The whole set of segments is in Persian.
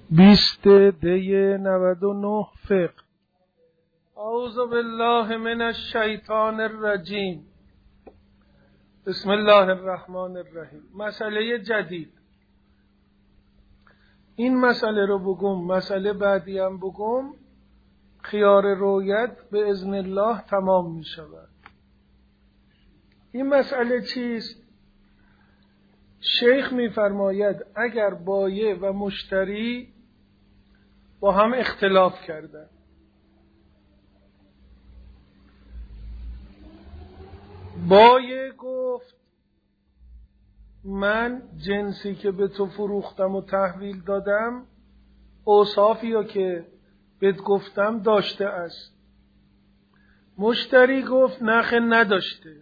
20 دی 99 فقه. اعوذ بالله من الشیطان الرجیم. بسم الله الرحمن الرحیم. مسئله جدید. این مسئله رو بگم، مسئله بعدی هم بگم، خیار رویت به اذن الله تمام می شود. این مسئله چیست؟ شیخ می فرماید اگر بایع و مشتری با هم اختلاف کردن، بایع گفت من جنسی که به تو فروختم و تحویل دادم اوصافی رو که بهت گفتم داشته است. مشتری گفت نه نداشته.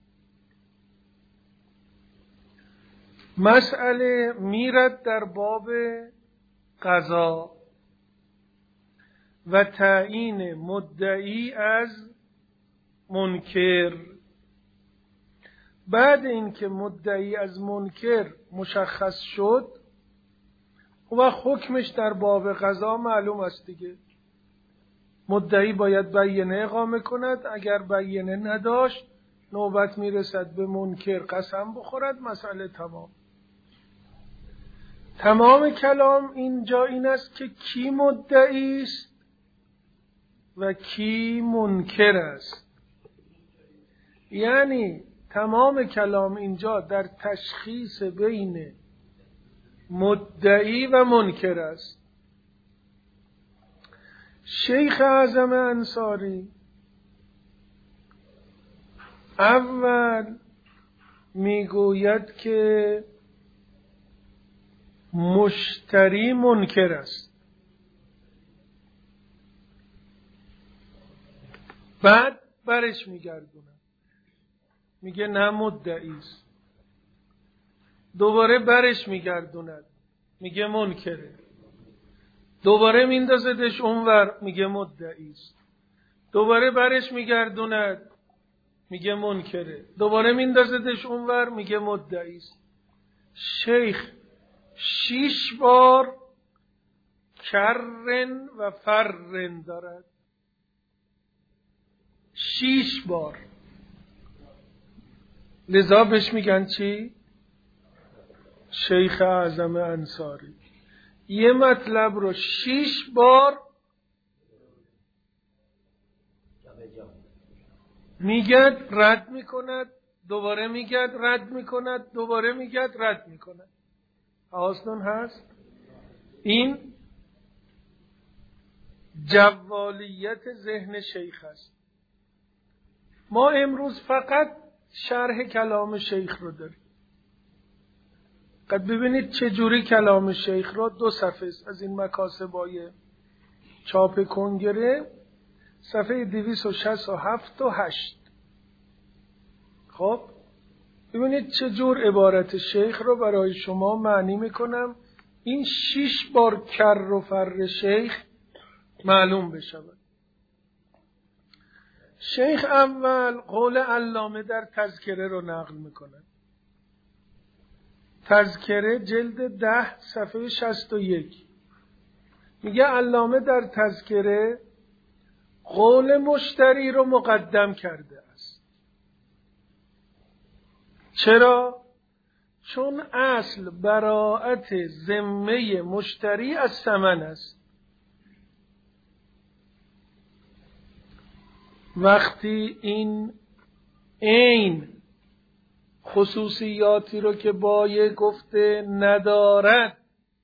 مسئله میرد در باب قضا و تعیین مدعی از منکر. بعد اینکه مدعی از منکر مشخص شد و حکمش در باب قضا معلوم است دیگه. مدعی باید بینه اقامه کند، اگر بینه نداشت نوبت میرسد به منکر قسم بخورد، مسئله تمام. تمام کلام اینجا این است که کی مدعی است و کی منکر است. یعنی تمام کلام اینجا در تشخیص بین مدعی و منکر است. شیخ اعظم انصاری اول میگوید که مشتری منکر است، بعد برش میگردونه میگه نه مدعی است، دوباره برش میگردوند میگه منکره، دوباره میندازدش اونور میگه مدعی است، دوباره برش میگردوند میگه منکره، دوباره میندازدش اونور میگه مدعی است. شیخ 6 بار کرن و فرن دارد، 6 بار. لذا بهش میگن چی؟ شیخ اعظم انصاری. یه مطلب رو 6 بار میگد رد میکند، دوباره میگد رد میکند، دوباره میگد رد میکند. حواستون هست؟ این جوالیت ذهن شیخ است. ما امروز فقط شرح کلام شیخ رو داریم. قد ببینید چجوری کلام شیخ را 2 صفحه از این مکاسبای چاپ کنگره، صفحه 267 و 8. خب ببینید چجور عبارت شیخ رو برای شما معنی میکنم، این 6 بار کر و فر شیخ معلوم بشود. شیخ اول قول علامه در تذکره رو نقل میکنه. تذکره جلد 10 صفحه 61 میگه علامه در تذکره قول مشتری رو مقدم کرده است. چرا؟ چون اصل براءت ذمه مشتری از ثمن است. وقتی این عین خصوصیاتی رو که بایع گفته ندارد،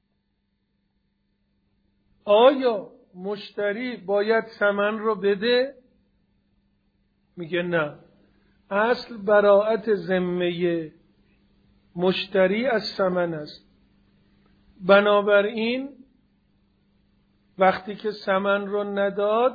آیا مشتری باید ثمن رو بده؟ میگه نه، اصل براءت ذمه مشتری از ثمن است. بنابراین وقتی که ثمن رو نداد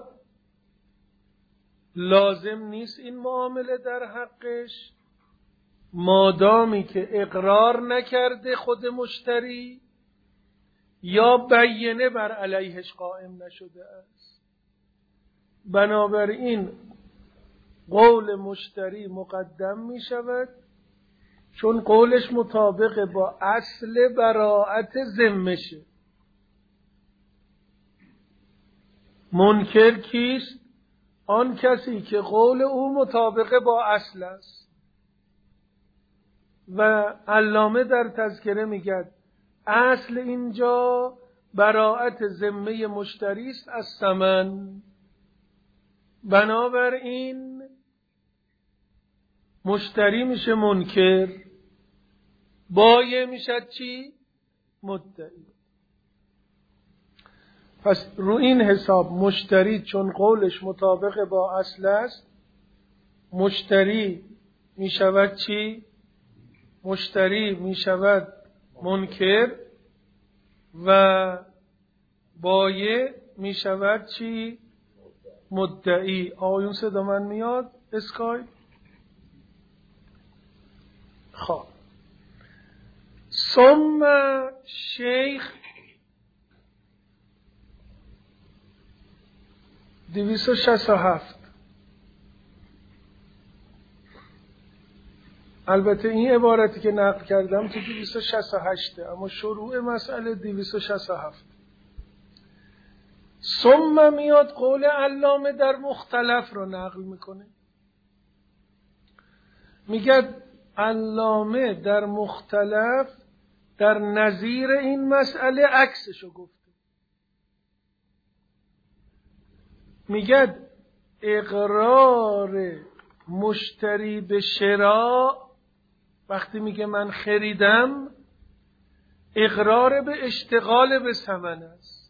لازم نیست این معامله در حقش، مادامی که اقرار نکرده خود مشتری یا بینه بر علیهش قائم نشده است. بنابراین قول مشتری مقدم می شود چون قولش مطابق با اصل براءت ذمشه. منکر کیست؟ آن کسی که قول او مطابق با اصل است. و علامه در تذکره میگه اصل اینجا براءت ذمه مشتری است از ثمن. بنابراین مشتری میشه منکر، بایع میشه چی؟ مدعی. پس رو این حساب مشتری چون قولش مطابق با اصل است، مشتری میشود چی؟ مشتری میشود منکر و بایع میشود چی؟ مدعی. آقایون صدا من میاد؟ اسکای؟ خب ثم شیخ 267. البته این عبارتی که نقل کردم تو 268 اما شروع مسئله 267. ثم میاد قول علامه در مختلف رو نقل میکنه. میگه علامه در مختلف در نظیر این مسئله عکسشو گفته. میگه اقرار مشتری به شراء، وقتی میگه من خریدم، اقرار به اشتغال به ثمن است.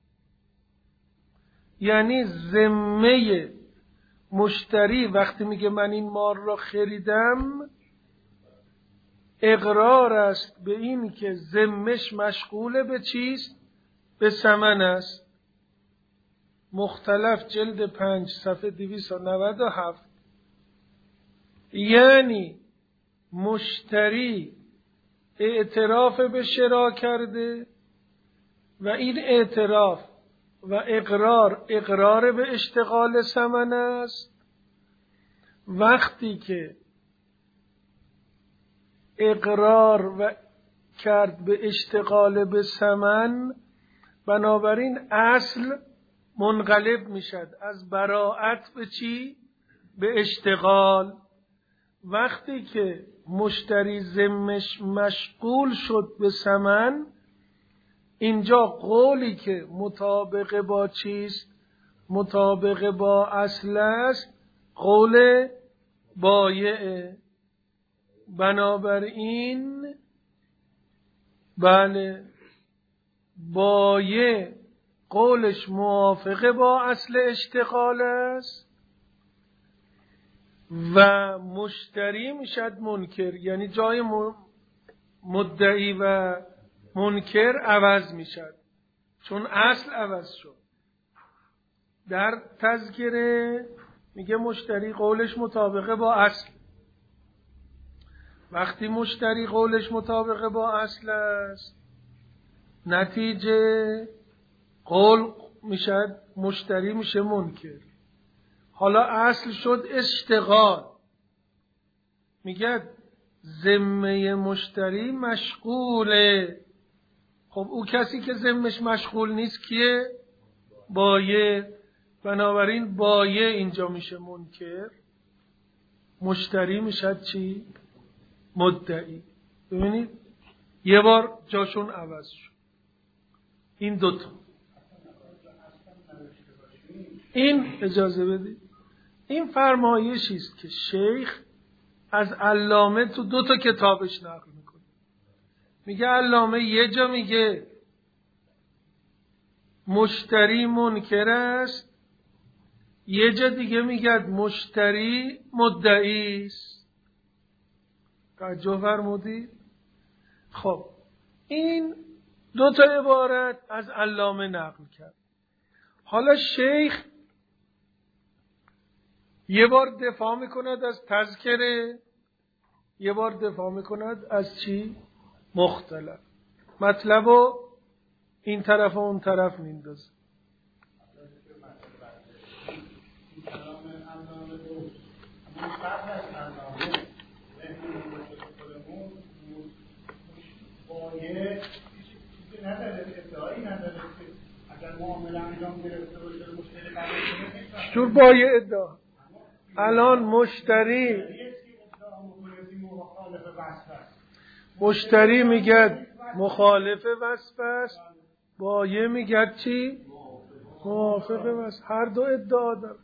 یعنی ذمه مشتری وقتی میگه من این مال را خریدم، اقرار است به این که ذمش مشغول به چیست؟ به ثمن است. مختلف جلد 5 صفحه 297. یعنی مشتری اعتراف به شراء کرده و این اعتراف و اقرار به اشتغال ثمن است. وقتی که اقرار و کرد به اشتغال به ثمن، بنابراین اصل منقلب میشد از براءت به چی؟ به اشتغال. وقتی که مشتری ذمش مشغول شد به ثمن، اینجا قولی که مطابق با چیست؟ مطابق با اصل است، قول بایعه. بنابراین بله، بایع قولش موافق با اصل اشتغال است و مشتری میشد منکر. یعنی جای مدعی و منکر عوض میشد چون اصل عوض شد. در تذکره میگه مشتری قولش مطابق با اصل. وقتی مشتری قولش مطابق با اصل است، نتیجه قول میشد مشتری میشه منکر. حالا اصل شد اشتغال. میگه ذمه مشتری مشغوله. خب او کسی که ذمش مشغول نیست کیه؟ بایع. بنابراین بایع اینجا میشه منکر، مشتری میشه چی؟ مدعی. ببینید یه بار جاشون عوض شد این دوتا. این اجازه بدید، این فرمایشی است که شیخ از علامه تو دوتا کتابش نقل میکنه. میگه علامه یه جا میگه مشتری منکر است، یه جا دیگه میگه مشتری مدعی است. توجه فرمودید؟ خب این دوتا عبارت از علامه نقل کرد. حالا شیخ یه بار دفاع میکند از تذکره، یه بار دفاع میکند از چی؟ مختلف. مطلبو این طرف و اون طرف میندازه. نداره ادعایی نداره که اگر معامله انجام گرفته باشه مشتری جور بایع ادعا. الان مشتری میگه مخالف وصف است، بایع میگه چی؟ موافق وصف. هر دو ادعا داره.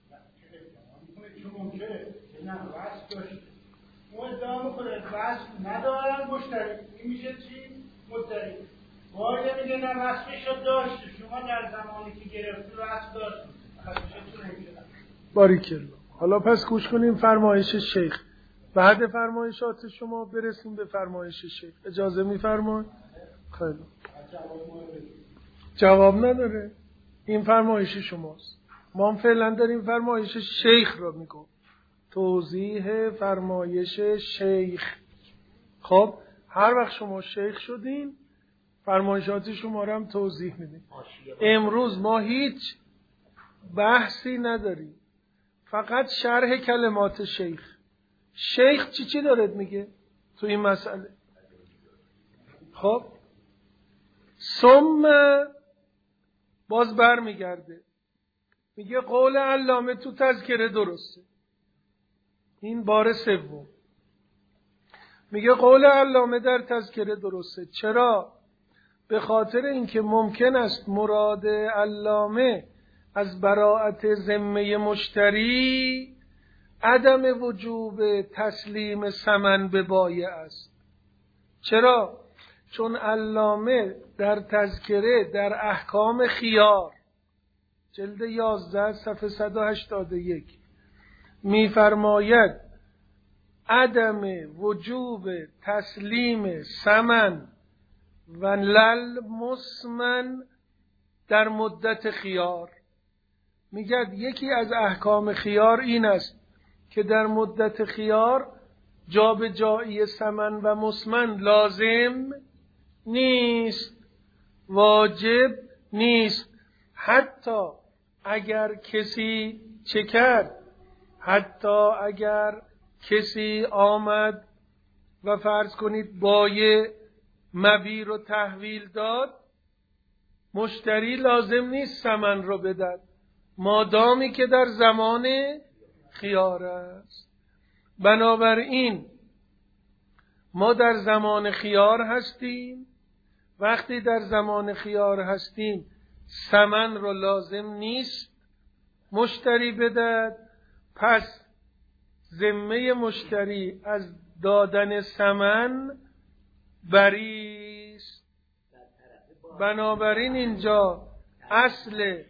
ادعا میکنه وصف ندارن مشتری، این میشه چی؟ مدعی. بایع میگه نه وصفشو داشته، شما در زمانی که گرفتی وصف داشتی. باریکلا. حالا پس گوش کنیم فرمایش شیخ. بعد فرمایشات شما برسیم به فرمایش شیخ. اجازه میفرمایید؟ خیلی. جواب نداره. این فرمایش شماست. ما فعلا داریم فرمایش شیخ رو میگم. توضیح فرمایش شیخ. خب هر وقت شما شیخ شدین فرمایشات شما رو هم توضیح میدیم. امروز ما هیچ بحثی نداریم، فقط شرح کلمات شیخ. شیخ چی دارد میگه تو این مسئله؟ خب ثم باز بر میگرده میگه قول علامه تو تذکره درسته. این بار سوم میگه قول علامه در تذکره درسته. چرا؟ به خاطر اینکه ممکن است مراد علامه از براءت ذمه مشتری عدم وجوب تسلیم ثمن به بایع است. چرا؟ چون علامه در تذکره در احکام خیار جلد 11 صفحه 181 می‌فرماید عدم وجوب تسلیم ثمن و لل مسمن در مدت خیار. میگه یکی از احکام خیار این است که در مدت خیار جابجایی ثمن و مسمن لازم نیست، واجب نیست. حتی اگر کسی چه کرد؟ حتی اگر کسی آمد و فرض کنید بایع مبیع رو تحویل داد، مشتری لازم نیست ثمن رو بدهد مادامی که در زمان خیار است. بنابراین ما در زمان خیار هستیم. وقتی در زمان خیار هستیم ثمن رو لازم نیست مشتری بدهد، پس ذمه مشتری از دادن ثمن بری است. بنابراین اینجا اصل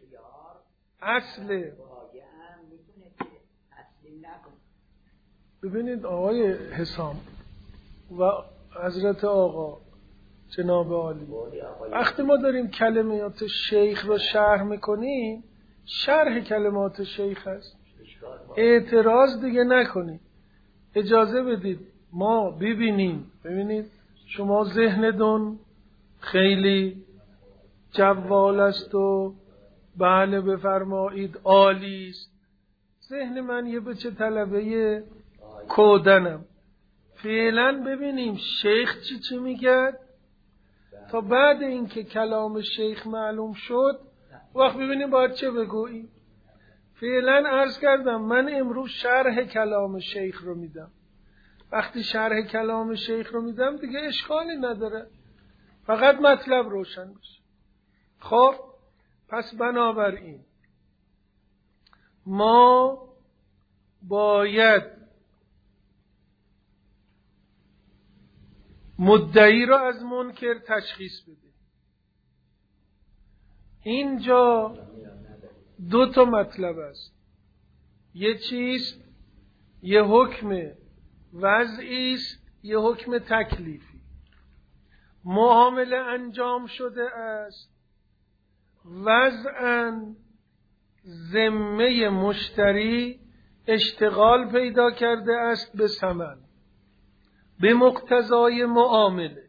ببینید آقای حسام و حضرت آقا جناب عالی، وقتی ما داریم کلمات شیخ رو شرح میکنیم شرح کلمات شیخ هست، اعتراض دیگه نکنید، اجازه بدید ما ببینیم. ببینید شما ذهنتون خیلی جوال است و بله بفرمایید عالی است. ذهن من یه بچه طلبه کودنم. فعلا ببینیم شیخ چی میگه تا بعد اینکه کلام شیخ معلوم شد وقت ببینیم باید چه بگوییم. فعلا عرض کردم من امروز شرح کلام شیخ رو میدم. وقتی شرح کلام شیخ رو میدم دیگه اشکالی نداره، فقط مطلب روشن بشه. خب پس بنابراین ما باید مدعی را از منکر تشخیص بدیم. اینجا دو تا مطلب است. یه چیست؟ یه حکم وضعی است، یه حکم تکلیفی. معامله انجام شده است، وضعاً ذمه مشتری اشتغال پیدا کرده است به ثمن به مقتضای معامله.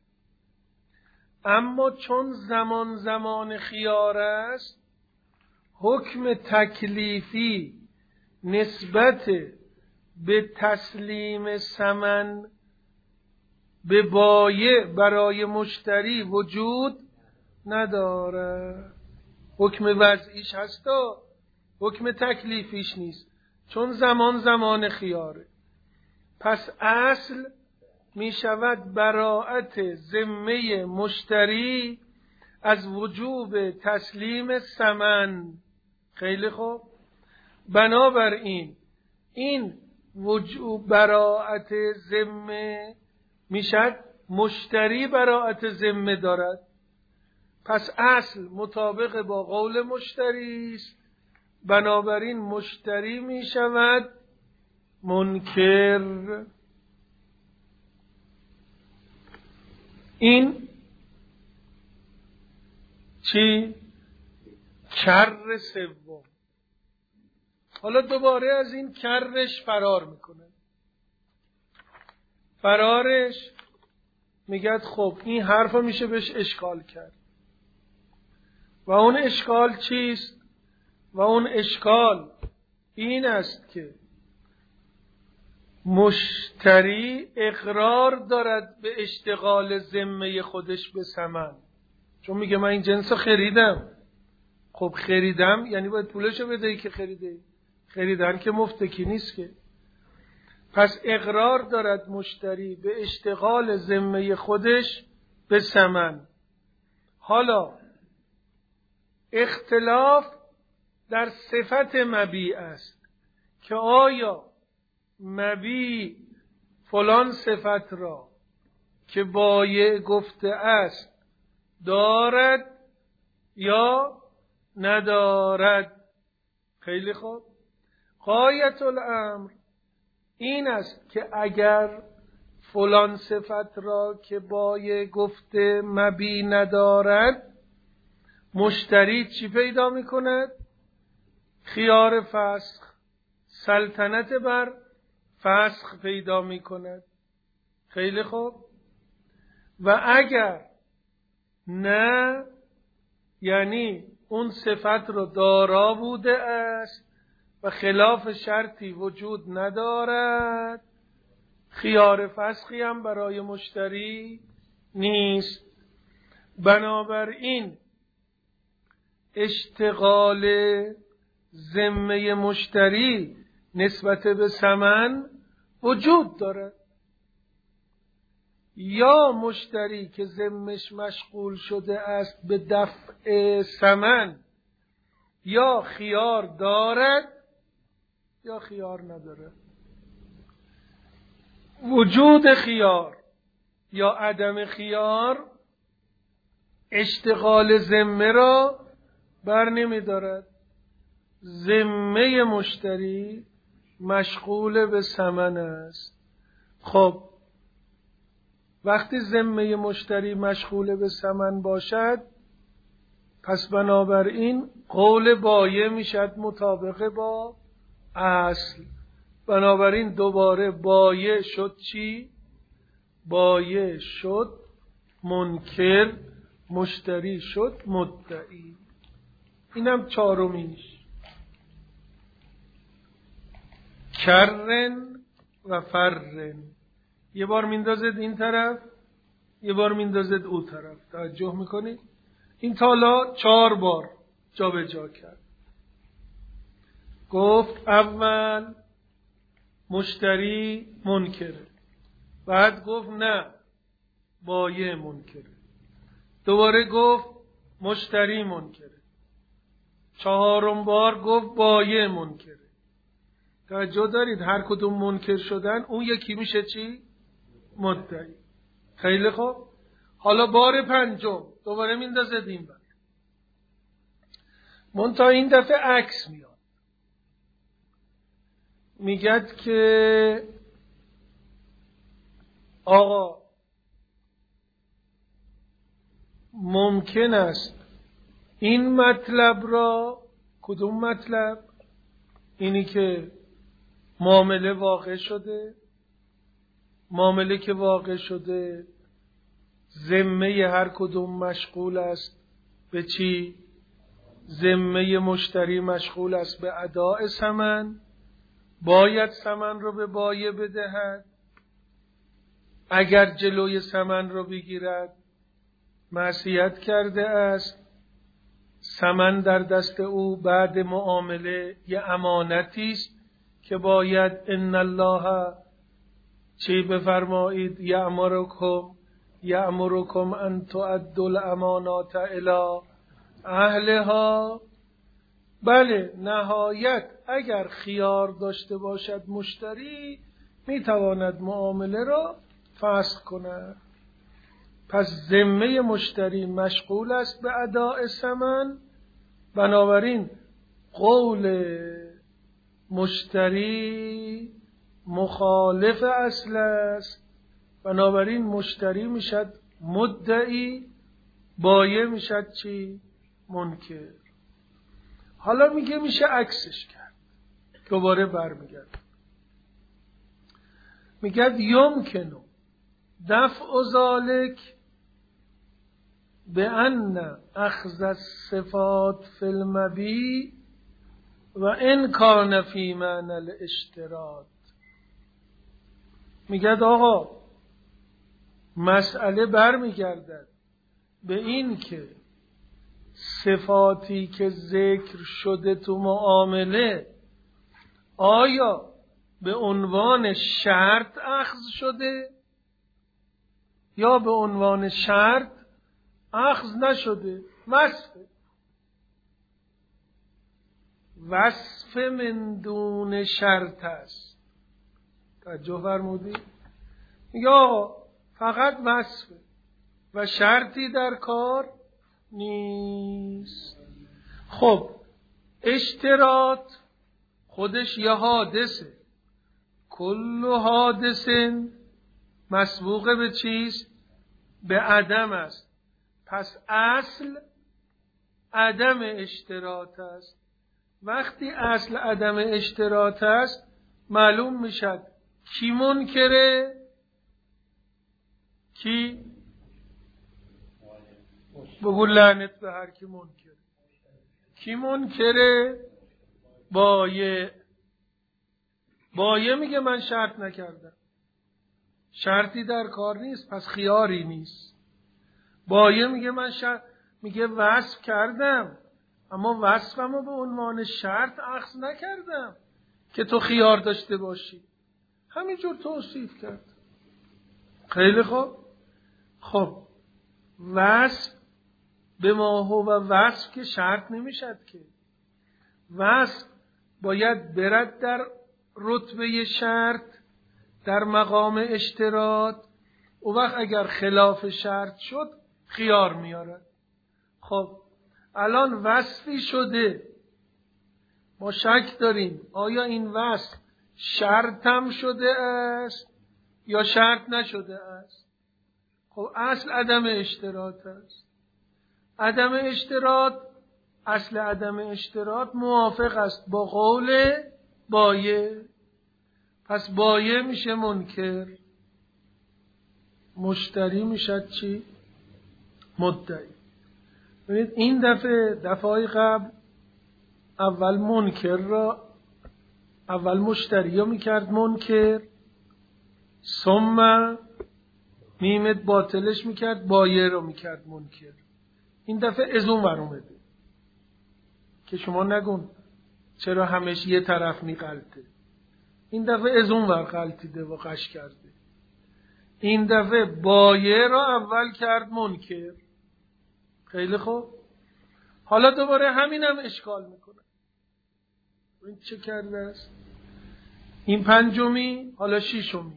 اما چون زمان خیار است، حکم تکلیفی نسبت به تسلیم ثمن به بایع برای مشتری وجود نداره. حکم وضعیش هستا حکم تکلیفیش نیست، چون زمان خیاره. پس اصل می شود براءت ذمه مشتری از وجوب تسلیم ثمن. خیلی خوب. بنابراین این وجوب براءت ذمه می شود مشتری براءت ذمه دارد. پس اصل مطابق با قول مشتری است، بنابراین مشتری می شود منکر. این چی؟ کر سوم. حالا دوباره از این کرش فرار میکنه. فرارش میگه خب این حرفا میشه بهش اشکال کرد. و اون اشکال چیست؟ و اون اشکال این است که مشتری اقرار دارد به اشتغال ذمه خودش به ثمن. چون میگه من این جنس خریدم. خب خریدم یعنی باید پولشو بدهی که خریده. خریدن که مفتکی نیست که. پس اقرار دارد مشتری به اشتغال ذمه خودش به ثمن. حالا اختلاف در صفت مبیع است که آیا مبیع فلان صفت را که بایع گفته است دارد یا ندارد. خیلی خوب. غایت الامر این است که اگر فلان صفت را که بایع گفته مبیع ندارد، مشتری چی پیدا می کند؟ خیار فسخ، سلطنت بر فسخ پیدا می کند. خیلی خوب. و اگر نه، یعنی اون صفت رو دارا بوده است و خلاف شرطی وجود ندارد، خیار فسخی هم برای مشتری نیست. بنابراین اشتغال ذمه مشتری نسبت به ثمن وجود دارد. یا مشتری که ذمش مشغول شده است به دفع ثمن یا خیار دارد یا خیار ندارد. وجود خیار یا عدم خیار اشتغال ذمه را بر نمی دارد. ذمه مشتری مشغول به ثمن است. خب وقتی ذمه مشتری مشغول به ثمن باشد، پس بنابراین قول بایع میشد مطابق با اصل. بنابراین دوباره بایع شد چی؟ بایع شد منکر، مشتری شد مدعی. اینم چهارمیش. کرن و فرن. یه بار میندازد این طرف، یه بار میندازد او طرف. توجه میکنید؟ این تالا 4 بار جا به جا کرد. گفت اول مشتری منکره، بعد گفت نه بایع منکره، دوباره گفت مشتری منکره، 4م بار گفت بایع منکره. توجه دارید؟ هر کدوم منکر شدن اون یکی میشه چی؟ مدعی. خیلی خوب. حالا بار 5م دوباره میندازد این بر. منتها این دفعه عکس میاد. میگد که آقا ممکن است این مطلب را، کدوم مطلب؟ اینی که معامله واقع شده، معامله که واقع شده ذمه هر کدوم مشغول است به چی؟ ذمه مشتری مشغول است به اداء ثمن، باید ثمن رو به بایع بدهد. اگر جلوی ثمن رو بگیرد معصیت کرده است. ثمن در دست او بعد معامله یه امانتی است که باید ان الله چی بفرمایید یأمرکم ان تؤدوا الامانات الی اهلها. بله، نهایت اگر خیار داشته باشد مشتری میتواند معامله را فسخ کند. پس ذمه مشتری مشغول است به اداء ثمن، بنابراین قول مشتری مخالف اصل است، بنابراین مشتری میشد مدعی، بایع میشد چی؟ منکر. حالا میگه میشه عکسش کرد. دوباره برمیگرد میگه یمکنو دفع ذالک بأن اخذ الصفات فی المبیع و ان کان فی معنی الاشتراط. میگه آقا مسئله برمیگردد به این که صفاتی که ذکر شده تو معامله آیا به عنوان شرط اخذ شده یا به عنوان شرط اخذ نشده. وصف من دون شرط است. توجه فرمودی؟ یا فقط وصفه و شرطی در کار نیست. خب اشتراط خودش یه حادثه، کل حادثن مسبوق به چیست؟ به عدم است. پس اصل عدم اشتراط است. وقتی اصل عدم اشتراط است معلوم میشد کی منکره، کی بگو لعنت به هر کی منکره. کی منکره؟ بایع. بایع میگه من شرط نکردم، شرطی در کار نیست، پس خیاری نیست. بایع میگه میگه وصف کردم اما وصفمو به عنوان شرط اخذ نکردم که تو خیار داشته باشی، همینجور توصیف کرد. خیلی خوب. خب وصف به ما هو و وصف که شرط نمیشد که. وصف باید برد در رتبه شرط، در مقام اشتراط. او وقت اگر خلاف شرط شد خیار میارد. خب الان وصفی شده، ما شک داریم آیا این وصف شرط هم شده است یا شرط نشده است. خب اصل عدم اشتراط است. عدم اشتراط، اصل عدم اشتراط موافق است با قول بایع. پس بایع میشه منکر، مشتری میشه چی؟ مدعی. ببینید این دفعه قبل اول مشتری رو میکرد منکر، ثم میمت باطلش میکرد، بایع رو میکرد منکر. این دفعه از اون ور اومده که شما نگون چرا همش یه طرف میغلطه. این دفعه از اون ور غلطیده و قش کرده. این دفعه بایع رو اول کرد منکر. خیلی خوب. حالا دوباره همین هم اشکال میکنه. این چه کرده است؟ این پنجمی، حالا شیشمی.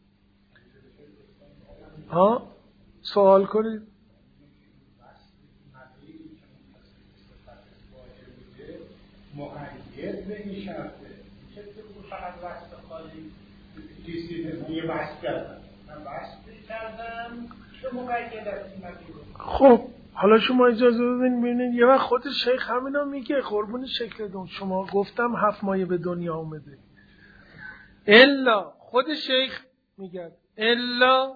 سوال کنید. مقید به این شرطه چه تو فقط وصف خالی دیسیده یه وصف کردم، من وصف کردم چه مقید است این مطلوب. خب حالا شما اجازه بدین ببینید یه وقت خود شیخ همینا میگه قربون شکلتون، شما گفتم 7 مایه به دنیا اومده، الا خود شیخ میگه الا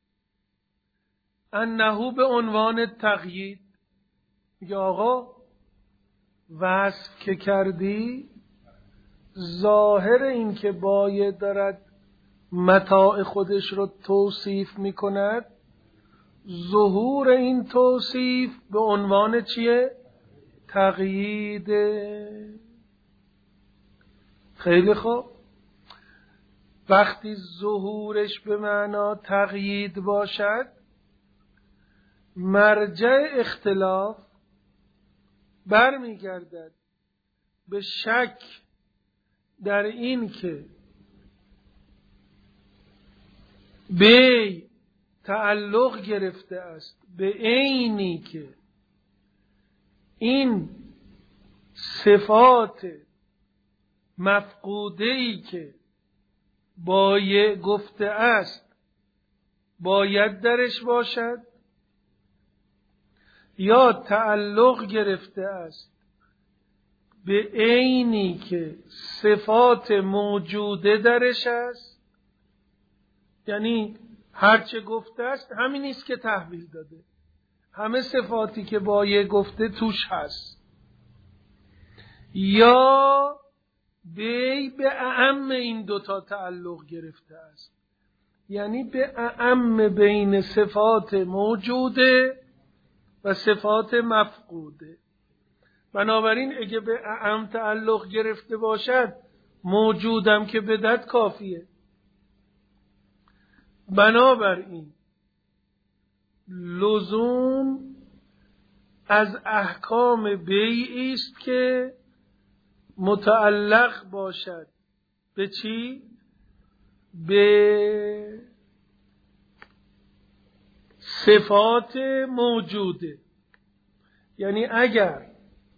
انه به عنوان تقیید. میگه آقا وصف که کردی ظاهر این که بایع دارد متاع خودش رو توصیف میکند، ظهور این توصیف به عنوان چیه؟ تقیید. خیلی خوب. وقتی ظهورش به معنا تقیید باشد، مرجع اختلاف برمیگردد به شک در این که بی تعلق گرفته است به عینی که این صفات مفقوده‌ای که باید گفته است باید درش باشد، یا تعلق گرفته است به عینی که صفات موجوده درش است. یعنی هرچه گفته است همین است که تحویل داده، همه صفاتی که باید گفته توش هست. یا به اعم این دوتا تعلق گرفته است، یعنی به اعم بین صفات موجوده و صفات مفقوده. بنابراین اگه به اعم تعلق گرفته باشد، موجودم که بدت کافیه. بنابراین لزوم از احکام بیعی است که متعلق باشد به چی؟ به صفات موجوده. یعنی اگر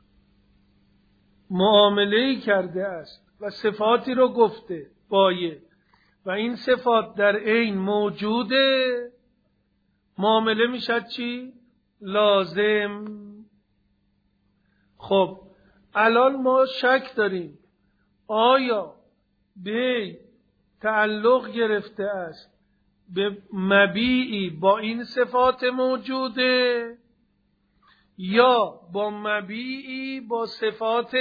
معامله‌ای کرده است و صفاتی رو گفته باید و این صفات در عین موجوده، معامله میشد چی؟ لازم. خب الان ما شک داریم آیا به تعلق گرفته است به مبیعی با این صفات موجوده یا با مبیعی با صفات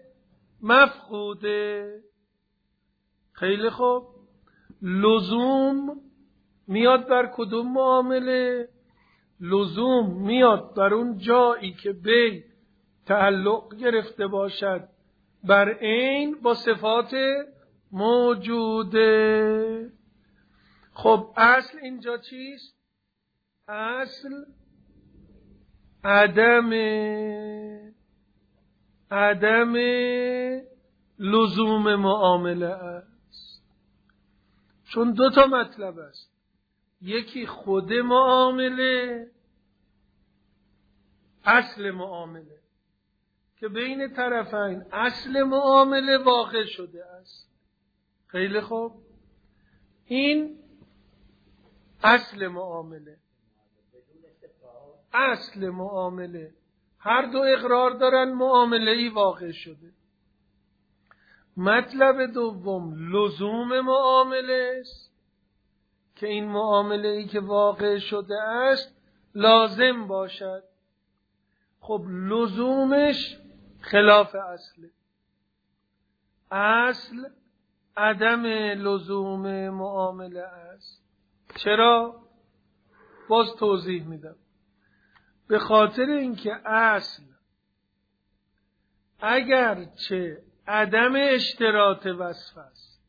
مفقوده. خیلی خوب. لزوم میاد بر کدوم معامله؟ لزوم میاد بر اون جایی که بی تعلق گرفته باشد بر عین با صفات موجوده. خب اصل اینجا چیست؟ اصل عدم لزوم معامله است. چون دو تا مطلب است، یکی خود معامله، اصل معامله که بین طرفین اصل معامله واقع شده است. خیلی خوب. این اصل معامله. اصل معامله هر دو اقرار دارن معامله‌ای واقع شده. مطلب دوم لزوم معامله است که این معامله‌ای که واقع شده است لازم باشد. خب لزومش خلاف اصله. اصل عدم لزوم معامله است. چرا؟ باز توضیح میدم. به خاطر اینکه اصل اگرچه عدم اشتراط وصف است،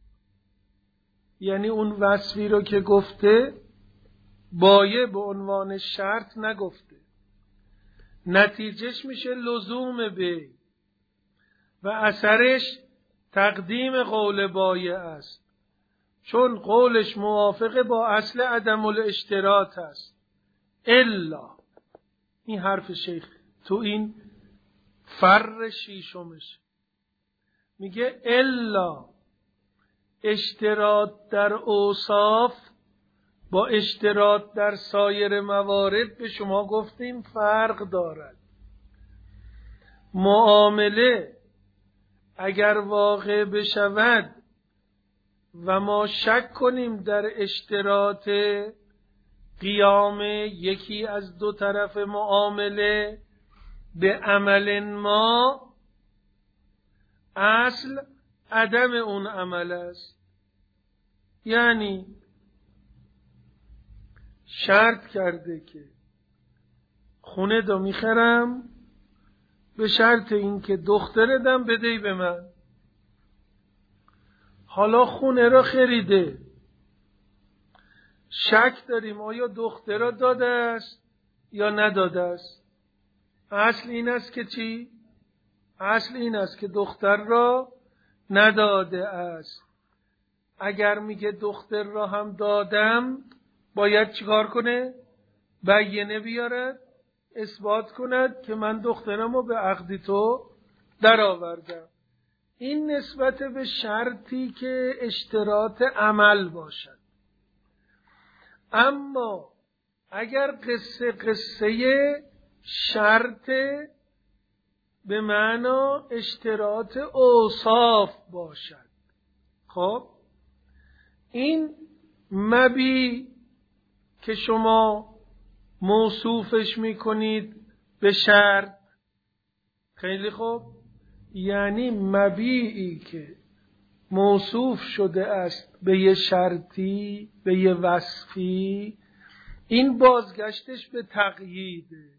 یعنی اون وصفی رو که گفته باید به عنوان شرط نگفته، نتیجهش میشه لزوم به و اثرش تقدیم قول بایع است، چون قولش موافق با اصل عدم الاشتراط است. الا این حرف شیخ تو این فر شیشمش میگه الا اشتراط در اوصاف با اشتراط در سایر موارد به شما گفتیم فرق دارد. معامله اگر واقع بشود و ما شک کنیم در اشتراط قیام یکی از دو طرف معامله به عمل ما، اصل عدم اون عمل است. یعنی شرط کرده که خونه دو میخرم به شرط اینکه دخترتم بدهی به من. حالا خونه را خریده، شک داریم آیا دختر را داده است یا نداده است. اصل این است که چی؟ اصل این است که دختر را نداده است. اگر میگه دختر را هم دادم، باید چیکار کنه؟ بیانیه بیارد، اثبات کند که من دخترم رو به عقد تو در آوردم. این نسبت به شرطی که اشتراط عمل باشد. اما اگر قصه شرط به معنا اشتراط اوصاف باشد، خب این مبی که شما موصوفش میکنید به شرط، خیلی خوب، یعنی مبیعی که موصوف شده است به یه شرطی، به یه وصفی، این بازگشتش به تقییده.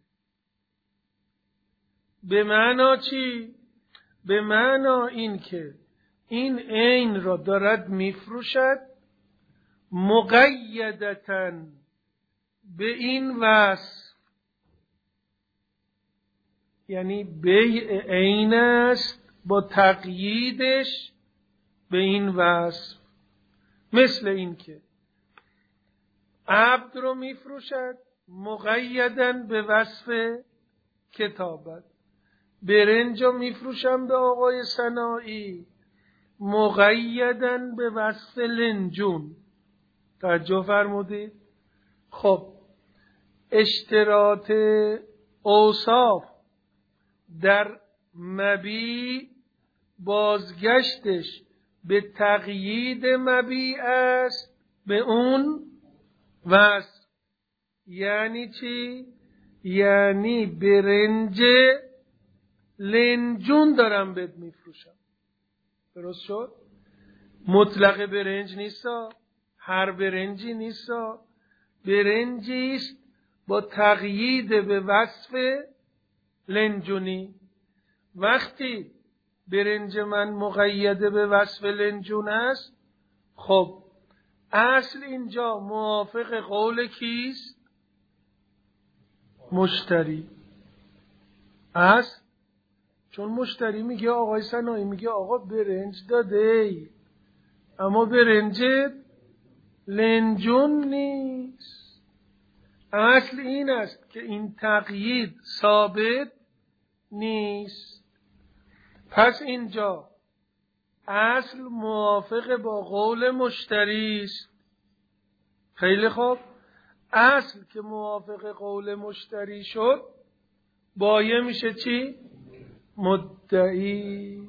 به معنا چی؟ به معنا این که این عین را دارد میفروشد مقیدتاً به این وصف، یعنی بیع عین است با تقییدش به این وصف. مثل این که عبد رو میفروشد مقیداً به وصف کتابت. برنج رو میفروشم به آقای صناعی مقیداً به وصف لنجون. توجه فرمودید؟ خب اشتراط اوصاف در مبیع بازگشتش به تقیید مبیع است به اون وصف. یعنی چی؟ یعنی برنج لنجون دارم بهت میفروشم. درست شد؟ مطلق برنج نیستا، هر برنجی نیستا، برنجی است با تقیید به وصف لنجونی. وقتی برنج من مقیده به وصف لنجون است، خب اصل اینجا موافق قول کیست؟ مشتری. اصل چون مشتری میگه آقای صناعی میگه آقا برنج داده ای، اما برنج لنجون نیست. اصل این است که این تقیید ثابت نیست. پس اینجا اصل موافق با قول مشتری است. خیلی خوب، اصل که موافق قول مشتری شد، بایه میشه چی؟ مدعی.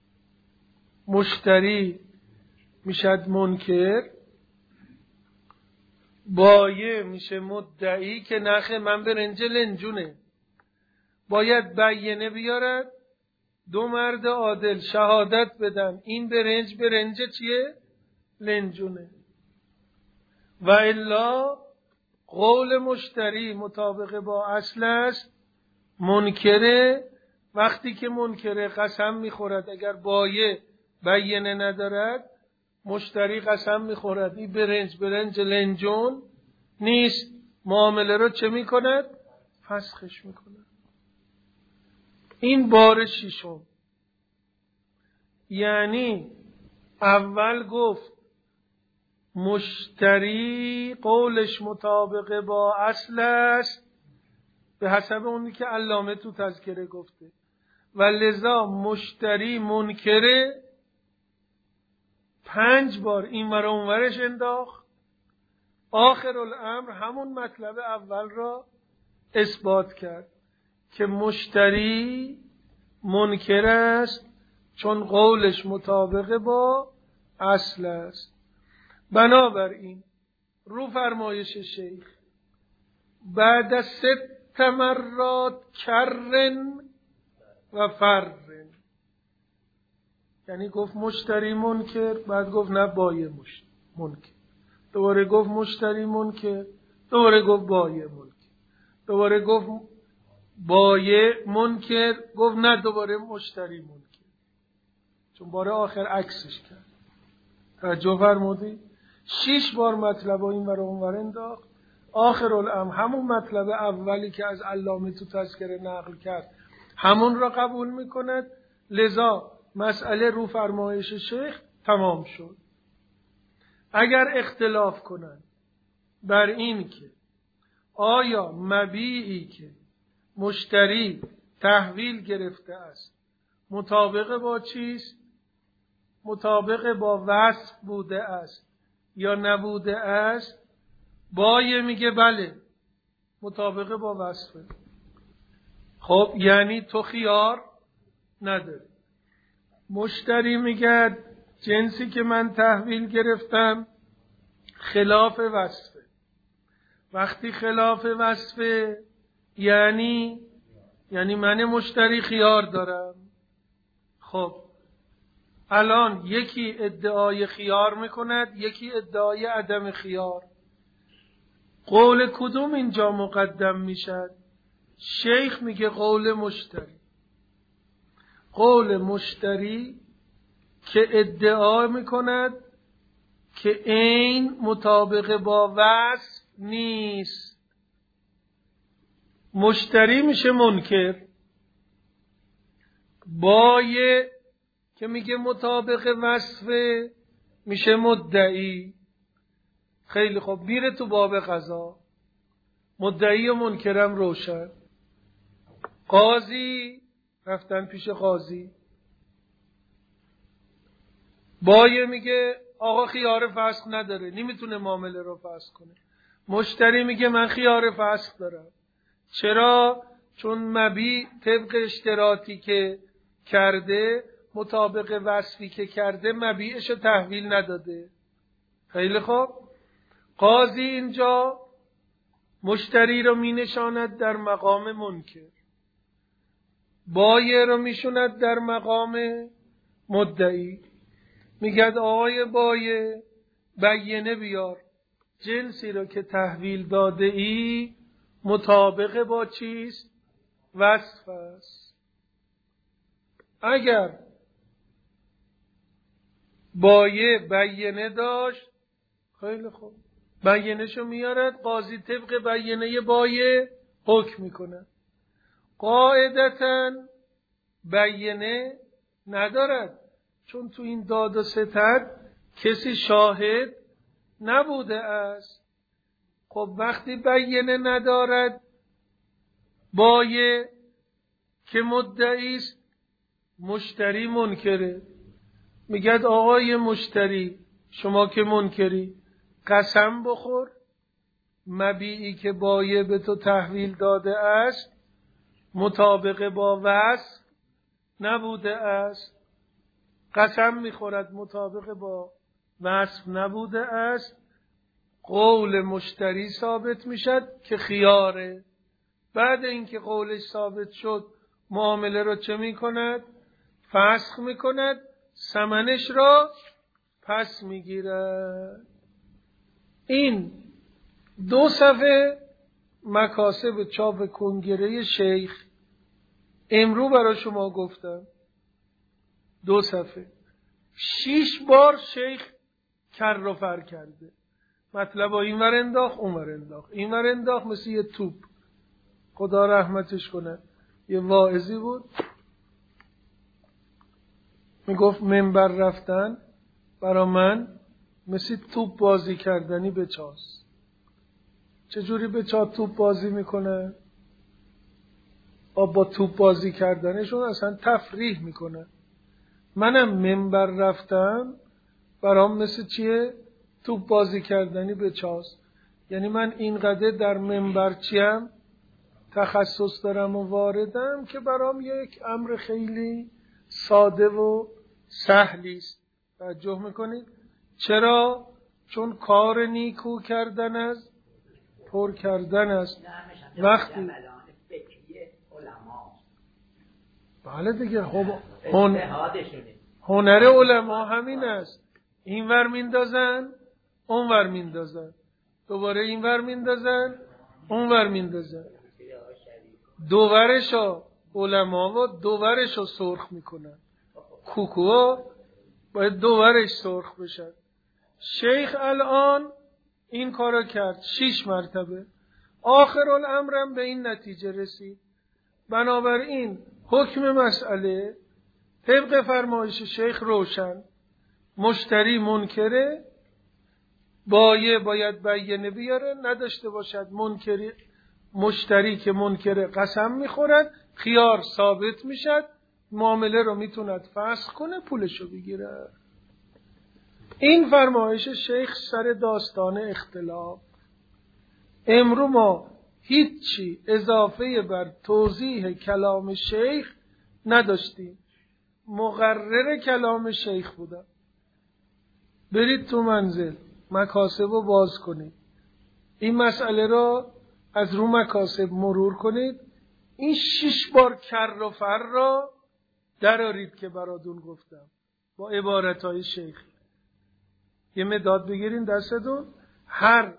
مشتری میشد منکر، بایه میشه مدعی که نخه من برنج لنجونه. باید بیانیه بیارد، دو مرد عادل شهادت بدن این برنج چیه؟ لنجونه. و الا قول مشتری مطابق با اصل است، منکره. وقتی که منکره قسم میخورد، اگر بایه بیانیه ندارد، مشتری قسم میخورد این برنج لنجون نیست. معامله رو چه میکند؟ فسخش میکند. این بار ششم. یعنی اول گفت مشتری قولش مطابق با اصل است به حسب اونی که علامه تو تذکره گفته، و لذا مشتری منکره 5 بار این ور اون ورش انداخت. آخر الامر همون مطلب اول را اثبات کرد که مشتری منکر است چون قولش مطابق با اصل است. بنابراین رو فرمایش شیخ بعد از 6 مرات کرن و فرن، یعنی گفت مشتری منکر، بعد گفت نه بایه منکر، دوباره گفت مشتری منکر، دوباره گفت بایه منکر، دوباره گفت بایع منکر، گفت نه دوباره مشتری منکر، چون بار آخر عکسش کرد. توجه فرمودی؟ 6 بار مطلب این ور اون ور انداخت. آخرالامر همون مطلب اولی که از علامه تو تذکره نقل کرد همون را قبول میکند. لذا مسئله رو فرمایش شیخ تمام شد. اگر اختلاف کنند بر این که آیا مبیعی که مشتری تحویل گرفته است مطابق با چیست؟ مطابق با وصف بوده است یا نبوده است؟ بایع میگه بله مطابق با وصفه. خب یعنی تو خیار نداری. مشتری میگه جنسی که من تحویل گرفتم خلاف وصفه. وقتی خلاف وصفه یعنی من مشتری خیار دارم. خب الان یکی ادعای خیار میکند، یکی ادعای عدم خیار. قول کدوم اینجا مقدم میشد؟ شیخ میگه قول مشتری. قول مشتری که ادعا میکند که این مطابق با وصف نیست. مشتری میشه منکر. بایع که میگه مطابق وصفه میشه مدعی. خیلی خوب، میره تو باب قضا. مدعی و منکرم روشن. قاضی رفتن پیش قاضی. بایع میگه آقا خیار فسخ نداره، نمیتونه معامله رو فسخ کنه. مشتری میگه من خیار فسخ دارم. چرا؟ چون مبیع طبق اشتراطی که کرده مطابق وصفی که کرده مبیعش رو تحویل نداده. خیلی خوب، قاضی اینجا مشتری رو می نشاند در مقام منکر، بایع رو می شوند در مقام مدعی. میگه آقای بایع بینه بیار، جنسی رو که تحویل داده ای مطابق با چیست؟ وصف است. اگر بایع بینه داشت خیلی خوب، بینه‌شو میارد، قاضی طبق بینه بایع حکم میکنه. قاعدتاً بینه ندارد، چون تو این داد و ستد کسی شاهد نبوده است. خب وقتی بینه ندارد بایع که مدعی است، مشتری منکره. میگه آقای مشتری شما که منکری، قسم بخور مبیعی که بایع به تو تحویل داده است مطابق با وصف نبوده است. قسم میخورد مطابق با وصف نبوده است. قول مشتری ثابت میشد که خیاره. بعد اینکه قولش ثابت شد معامله رو چه میکند؟ فسخ میکند، ثمنش را پس میگیرد. این 2 صفحه مکاسب چاپ کنگره شیخ امرو برای شما گفتم. 2 صفحه 6 بار شیخ کر و فر کرده. مطلب این ور انداخت اون ور انداخت، این ور انداخت، مثل یه توپ. خدا رحمتش کنه، یه واعظی بود میگفت منبر رفتن برا من مثل توپ بازی کردنی به چاست. چجوری به چا توپ بازی میکنه؟ با توپ بازی کردنشون اصلا تفریح میکنه. منم منبر رفتم برام مثل چیه؟ توپ بازی کردنی به چاست. یعنی من اینقدر در منبر چیم؟ تخصص دارم و واردم که برام یک امر خیلی ساده و سهلی است. توجه میکنید؟ چرا؟ چون کار نیکو کردن است، پر کردن است. وقتی بله دیگه، خب هنر علما همین است. این ور میندازن اون ور میندازن، دوباره این ور میندازن اون ور میندازن. دوورشو علما و دوورشو سرخ میکنن. کوکوها باید دوورش سرخ بشن. شیخ الان این کارو کرد 6 مرتبه. آخر الامرم به این نتیجه رسید. بنابراین حکم مسئله طبق فرمایش شیخ روشن. مشتری منکره، بایع باید بیانه بیاره، نداشته باشد مشتری که منکره قسم میخورد، خیار ثابت میشد، معامله رو میتوند فسخ کنه، پولشو بگیره. این فرمایش شیخ سر داستان اختلاف. امرو ما هیچی اضافه بر توضیح کلام شیخ نداشتیم، مقرر کلام شیخ بودم. برید تو منزل مکاسب رو باز کنید، این مسئله را از رو مکاسب مرور کنید، این 6 بار کر و فر را درارید که براتون گفتم با عبارتهای شیخ. یه مداد بگیرین دستتون، هر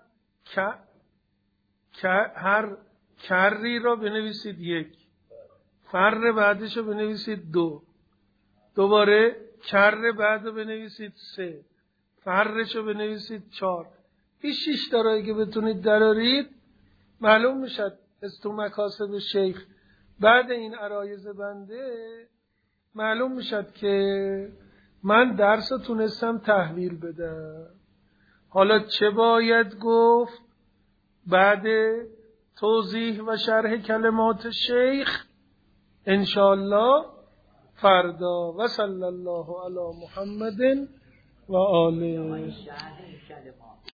کری را بنویسید 1، فر بعدش رو بنویسید 2، دوباره کر بعد رو بنویسید 3، فرش رو بنویسید 4. این 6 تایی که بتونید درارید معلوم میشد از تو مکاسب شیخ. بعد این عرایض بنده معلوم میشد که من درس رو تونستم تحویل بدم. حالا چه باید گفت بعد توضیح و شرح کلمات شیخ؟ انشاءالله فردا. و صلی الله علی محمد و آله.